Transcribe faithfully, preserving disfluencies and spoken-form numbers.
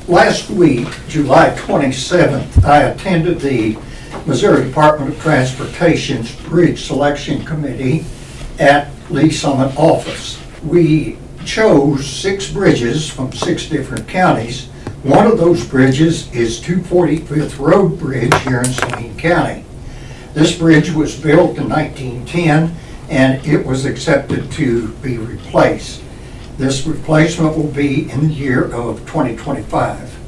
last week, July twenty-seventh, I attended the Missouri Department of Transportation's Bridge Selection Committee at Lee Summit office. We chose six bridges from six different counties. One of those bridges is two forty-fifth Road Bridge here in Saline County. This bridge was built in nineteen ten and it was accepted to be replaced. This replacement will be in the year of twenty twenty-five.